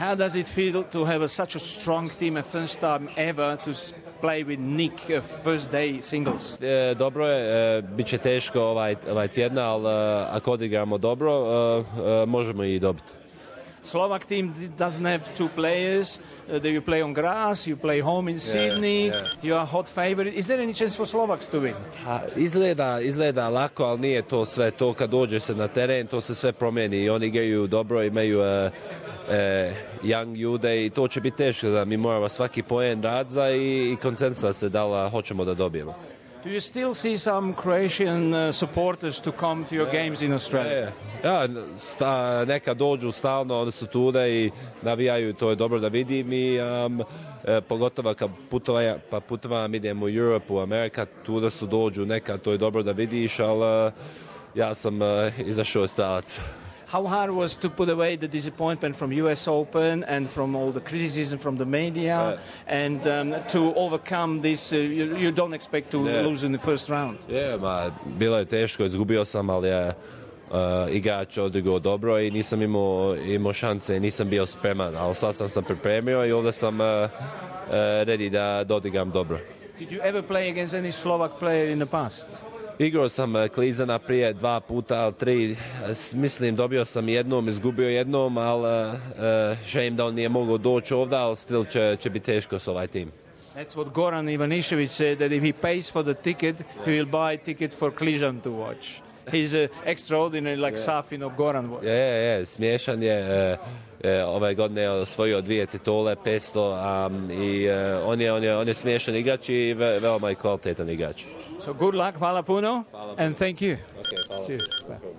How does it feel to have such a strong team, a first time ever to play with Nick first day singles? Dobro je, bit će teško ovaj tjedna, ali ako odigramo dobro, možemo i dobiti. Slovak team doesn't have two players. You play on grass, you play home in Sydney, you are hot favorite. Is there any chance for Slovaks to win? Izgleda lako, ali nije to sve to. Kad dođe se na teren, to se sve promijeni i oni igraju dobro, imaju young ljude i to će biti teško. Da mi moramo svaki poen raditi i konsensus se da hoćemo da dobijemo. Do you still see some Croatian supporters to come to your games in Australia? Neka dođu stalno, oni su tuda i navijaju, to je dobro da vidim i pogotovo kad putovam, idem u Europe, u Amerika, tuda su dođu neka, to je dobro da vidiš, ali ja sam izašao stalac. How hard was to put away the disappointment from US Open and from all the criticism from the media and to overcome this? You don't expect to lose in the first round. Bilo je teško, izgubio sam, ali igrač odigrao dobro i nisam imao šanse, nisam bio spreman, ali sad sam se pripremio i ovdje sam ready da dodigram dobro. Did you ever play against any Slovak player in the past? Igrao sam Klizana prije 2 puta, ali 3, mislim dobio sam jednom, izgubio jednom, ali shame da on nije mogao doći ovdje, ali still će biti teško s ovaj tim. That's what Goran Ivanišević said, that if he pays for the ticket, he will buy a ticket for Kližan to watch. He's extraordinary, like Safin or Goran was. Smiješan je. Ove godine je osvojio 2 titule, 500 i on je smiješan igrač i veoma i kvalitetan igrač. So good luck, hvala puno, and thank you. Okay, hvala. Cheers. Bye.